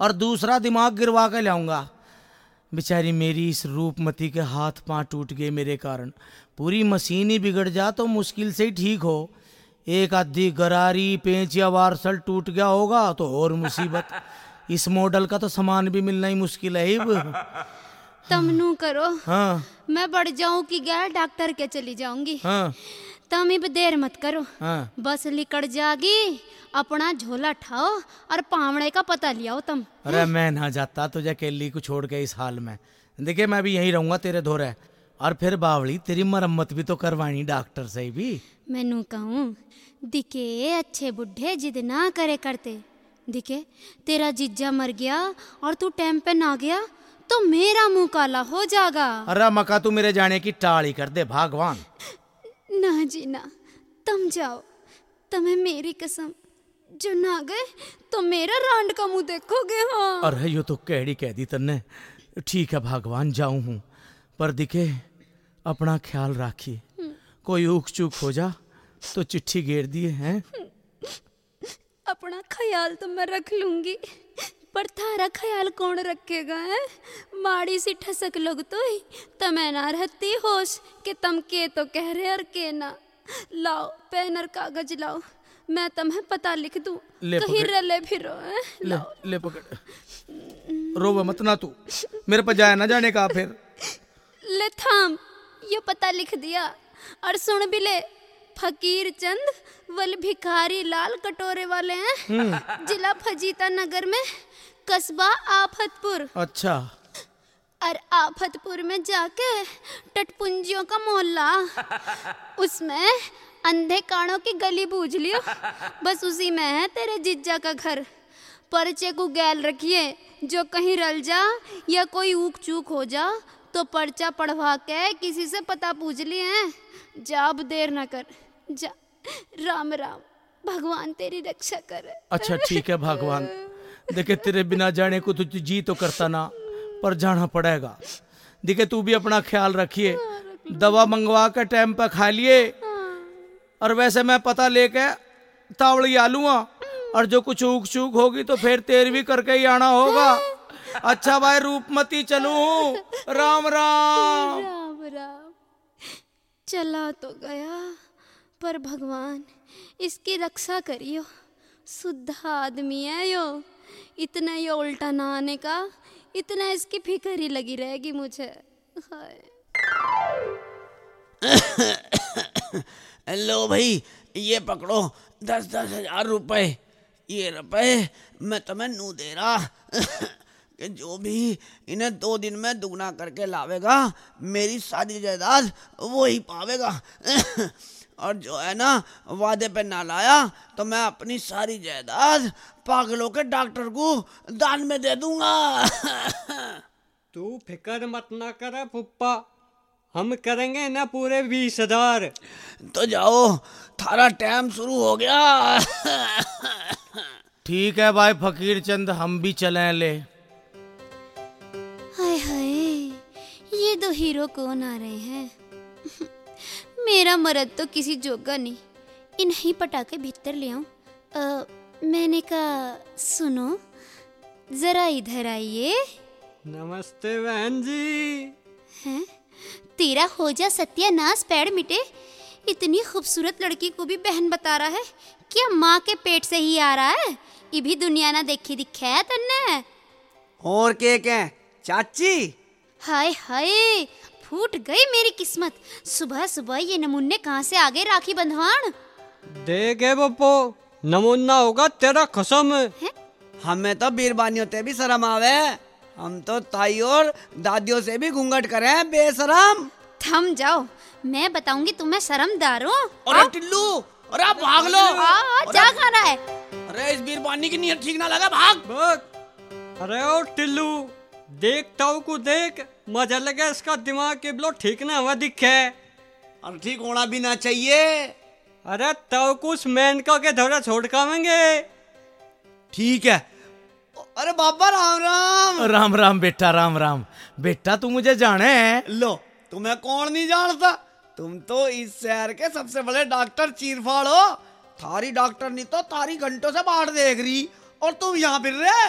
और दूसरा दिमाग गिरवा के लाऊंगा। बेचारी मेरी इस रूपमती के हाथ पांव टूट गए मेरे कारण। पूरी मशीन ही बिगड़ जा तो मुश्किल से ही ठीक हो। एक आधी गरारी पेंच या वार्सल टूट गया होगा तो और मुसीबत। इस मॉडल का तो सामान भी मिलना ही मुश्किल है अब। तम नू करो। हाँ मैं बढ़ जाऊं कि गैर डॉक्टर के चली जाऊंगी। हाँ तम इब देर मत करो। हाँ। बस लिकड़ जागी, अपना झोला ठाओ और पावड़े का पता लियाओ तम। अरे मैं ना जाता तुझे अकेली को छोड़ के इस हाल में। देखिए मैं भी यहीं रहूंगा तेरे धोरे। और फिर बावली तेरी मरम्मत भी तो करवानी डॉक्टर से भी। मैनू कहूँ दिखे अच्छे बुढ़े जिद ना करे करते। दिखे तेरा जीजा मर गया और तू टाइम पे ना गया तो मेरा मुंह काला हो जाएगा। अरे मका तू मेरे जाने की टाल ही कर दे भगवान। ना जी ना, तुम जाओ। तुम्हें मेरी कसम, जो ना गए तो मेरा रांड का मुंह देखोगे। हाँ। अरे यो तो कैडी कह दी तन्ने। ठीक है भगवान जाऊं हूँ, पर दिखे अपना ख्याल राखिए। कोई ऊक चूक हो जा तो चिट्ठी घेर दिए हैं। अपना ख्याल तो मैं रख लूंगी, पर थारा ख्याल कौन रखेगा है? माड़ी सी ठसक लोग तो ही तमें ना रहती होश कि तम के तो कह रहे और के ना। लाओ पेन और कागज लाओ, मैं तुम्हें पता लिख दूं। कहीं रले फिरो है। ले पकड़। रोवा मत ना तू, मेरे पर जाया ना जाने का फिर। ले थाम, ये पता लिख दिया। और सुन भी ले, फकीर चंद वल भिखारी लाल कटोरे वाले हैं। जिला फजीता नगर में, कस्बा आफतपुर। अच्छा। और आफतपुर में जाके टटपुंजियों का मोहल्ला, उसमें अंधे कानों की गली बूझ लियो। बस उसी में है तेरे जिज्जा का घर। पर्चे को गैल रखिए, जो कहीं रल जा या कोई ऊक चूक हो जा तो पर्चा पढ़वा के किसी से पता पूछ लिए हैं। जा अब देर न कर, जा। राम राम, भगवान तेरी रक्षा करे। अच्छा ठीक है भगवान। देखे तेरे बिना जाने को तो जी तो करता ना, पर जाना पड़ेगा। देखे तू भी अपना ख्याल रखिए, दवा मंगवा कर टाइम पर खा लिए। और वैसे मैं पता लेके तावड़ी आ लूंगा, और जो कुछ ऊक चूक होगी तो फिर तेरवी करके ही आना होगा। अच्छा भाई रूपमती चलूं। राम राम। राम राम। चला तो गया, पर भगवान इसकी रक्षा करियो। शुद्ध आदमी है यो, इतना ये उल्टा ना आने का, इतना इसकी फिक्र ही लगी रहेगी मुझे। लो भाई, ये पकड़ो 10-10 हजार रुपए। ये रुपए मैं तुम्हें नू दे रहा कि जो भी इन्हें 2 दिन में दुगना करके लावेगा, मेरी सारी जायदाद वो ही पावेगा। और जो है ना, वादे पे ना लाया तो मैं अपनी सारी जायदाद पागलों के डॉक्टर को दान में दे दूंगा। तू फिक्र मत ना कर फुप्पा, हम करेंगे ना पूरे 20,000। तो जाओ, थारा टाइम शुरू हो गया। ठीक है भाई फकीर चंद, हम भी चलें ले। हाय हाय, ये दो हीरो कौन आ रहे हैं? मेरा मर्द तो किसी जोगा नहीं, इन्हीं पटाके भीतर ले आऊं। मैंने कहा सुनो, जरा इधर आइए। नमस्ते बहन जी। हैं? तेरा हो जा सत्यानाश, पैर मिटे। इतनी खूबसूरत लड़की को भी बहन बता रहा है? क्या माँ के पेट से ही आ रहा है? ये भी दुनिया ना देखी दिखा है तन्ने। और क्या चाची? हाय हाय, फूट गई मेरी किस्मत। सुबह सुबह ये नमूने कहाँ से आ गए राखी बंधवान? देखे बप्पो, नमूना होगा तेरा कसम। हमें तो बीरबानियों ते भी शर्म आवे। हम तो ताई और दादियों से भी घूंघट करें बेशरम। थम जाओ, मैं बताऊंगी तुम्हें शर्मदार हूँ। अरे टिल्लू, अरे आप भाग लो। जा कहाँ रहा है? अरे इस बीरबानी की नीयत ठीक ना लगा, भाग। अरे ओ टिल्लू, देख ताऊ को देख, मजा लगा इसका दिमाग के ब्लो ठीक ना हुआ दिखे। और ठीक होना भी ना चाहिए। अरे ताऊ को उस मेनका के धोरा छोड़ कावेंगे। ठीक है। अरे बाबा राम राम। राम राम बेटा, राम राम। बेटा तू मुझे जाने है? लो, तुम्हें कौन नहीं जानता? तुम तो इस शहर के सबसे बड़े डॉक्टर चीरफाड़ हो। थारी डॉक्टर नहीं तो थारी घंटों से बाहर देख रही, और तुम यहाँ फिर रहे।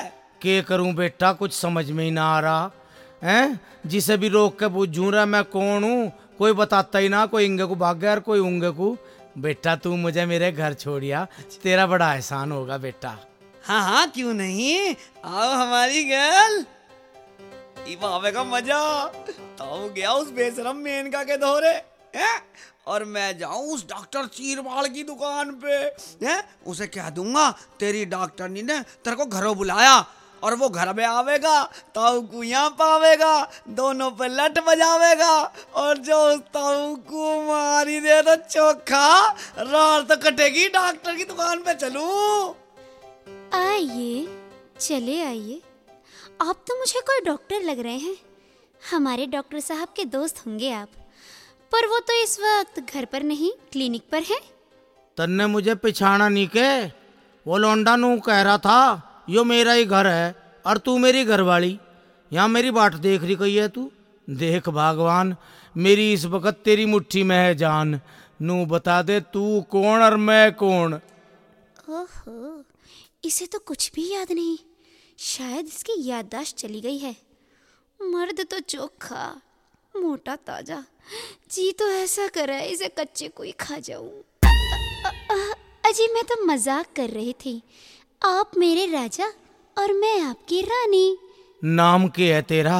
के करूं बेटा, कुछ समझ में ही ना आ रहा है। जिसे भी रोक के पूछूं रहा मैं कौन हूँ, कोई बताता ही ना, कोई इंगे को भाग गया और कोई उंगे को। बेटा तू मुझे मेरे घर छोड़िया, तेरा बड़ा एहसान होगा बेटा। हाँ हाँ क्यों नहीं, आओ हमारी गर्ल। बाबे का मजा तो गया उस बेशरम मेनका के दौरे हैं, और मैं जाऊं उस डॉक्टर चीरवाल की दुकान पे हैं, उसे कह दूंगा तेरी डॉक्टरनी ने तेरे को घरों बुलाया, और वो घर में आवेगा ताऊ को यहाँ पावेगा, दोनों पे लट बजावेगा, और जो उस ताऊ को मारी दे तो चोखा रात तो कटेगी। डॉक्टर की दुकान पे चलूं? आइए, चले आइए। आप तो मुझे कोई डॉक्टर लग रहे हैं, हमारे डॉक्टर साहब के दोस्त होंगे आप, पर वो तो इस वक्त घर पर नहीं, क्लिनिक पर है। तन्ने मुझे पिछाना नहीं के, वो लौंडा नू कह रहा था यो मेरा ही घर है और तू मेरी घरवाली, यहाँ मेरी बाट देख रही कही है तू। देख भगवान, मेरी इस वक्त तेरी मुट्ठी में है जान, नू बता दे तू कौन और मैं कौन। ओहो, इसे तो कुछ भी याद नहीं, शायद इसकी याददाश्त चली गई है। मर्द तो चोखा, मोटा ताजा, जी तो ऐसा कर रहा है इसे कच्चे को ही खा जाऊं। अजी मैं तो मजाक कर रही थी, आप मेरे राजा और मैं आपकी रानी। नाम क्या है तेरा?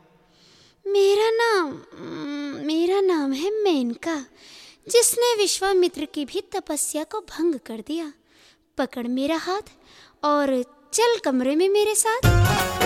मेरा नाम है मेनका, जिसने विश्वामित्र की भी तपस्या को भंग कर दिया। पकड़ मेरा हाथ और चल कमरे में मेरे साथ।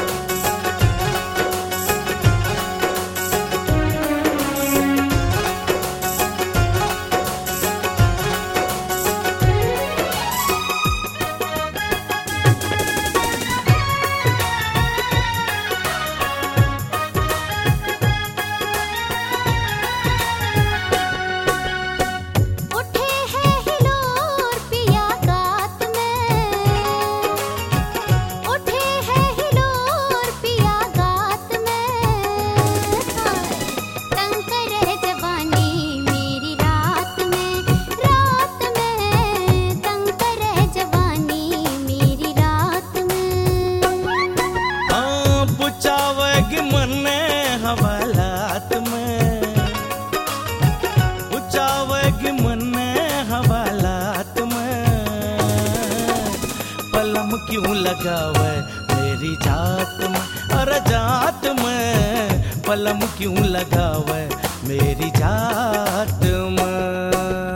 क्यों लगावे मेरी जात में, अरे जात में पलम क्यों लगावे मेरी जात में।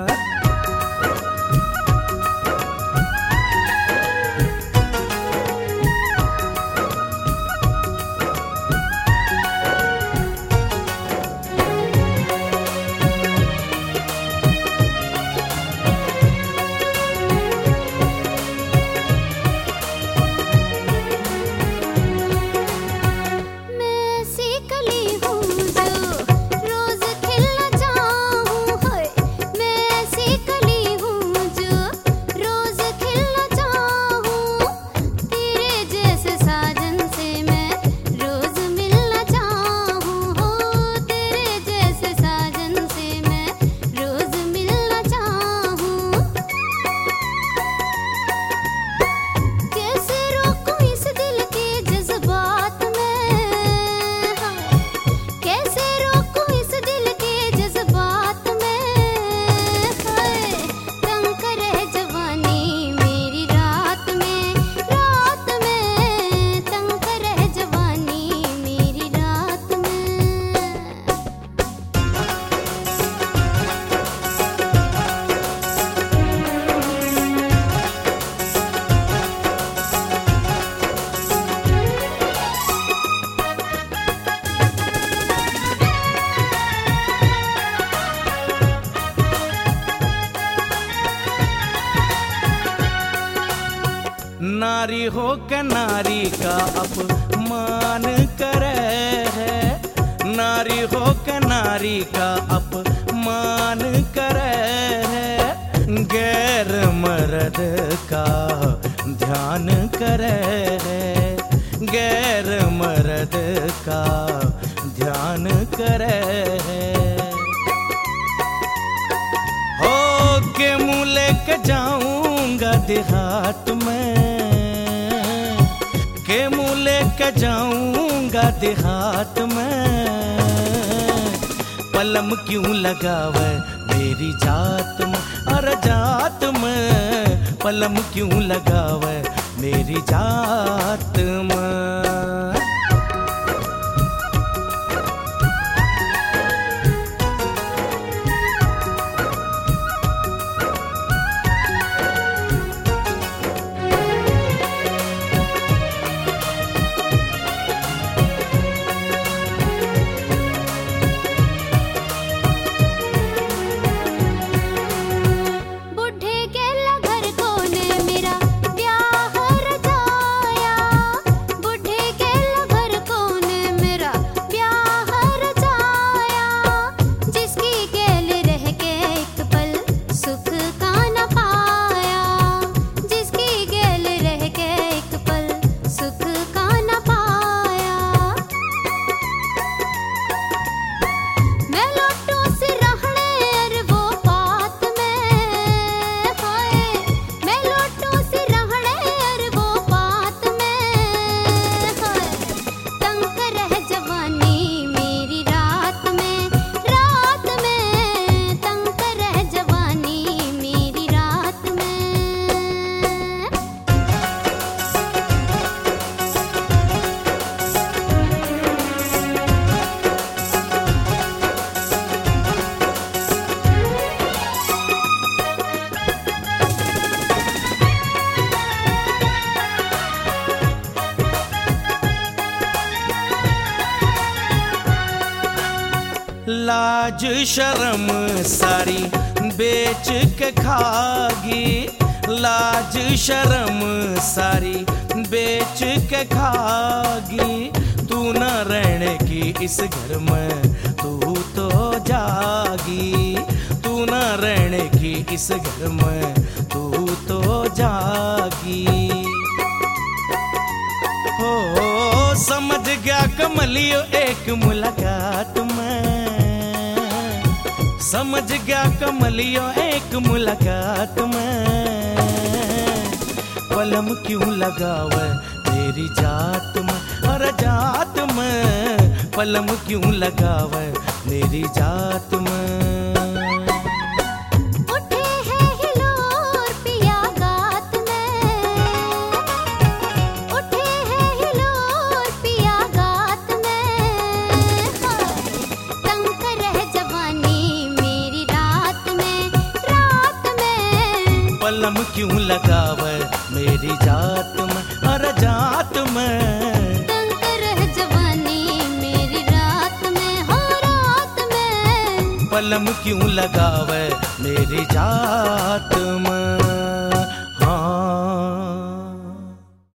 नारी हो के नारी का अपमान करे है, नारी हो के नारी का अपमान करे है, गैर मर्द का ध्यान करे है, गैर मर्द का ध्यान करे है। हो के मुँह लेके जाऊंगा देहात में, के मुँह के जाऊंगा देहात में, पलम क्यों लगावे मेरी जात में, अरे जात में पलम क्यों लगावे मेरी जात में। लाज शर्म सारी बेच के खागी, लाज शर्म सारी बेच के खागी, तू न रहने की इस घर में तू तो जागी, तू न रहने की इस घर में तू तो जागी। हो समझ गया कमलियो एक मुलाकात में, समझ गया कमलियो एक मुलाकात में, पलम क्यों लगावे तेरी जात में, अरे जात में पलम क्यों लगावे मेरी जात में। पलम क्यों लगावे मेरी जात में, अरे जात में तंग रह जवानी मेरी रात में, हो रात में पलम क्यों लगावे मेरी जात में।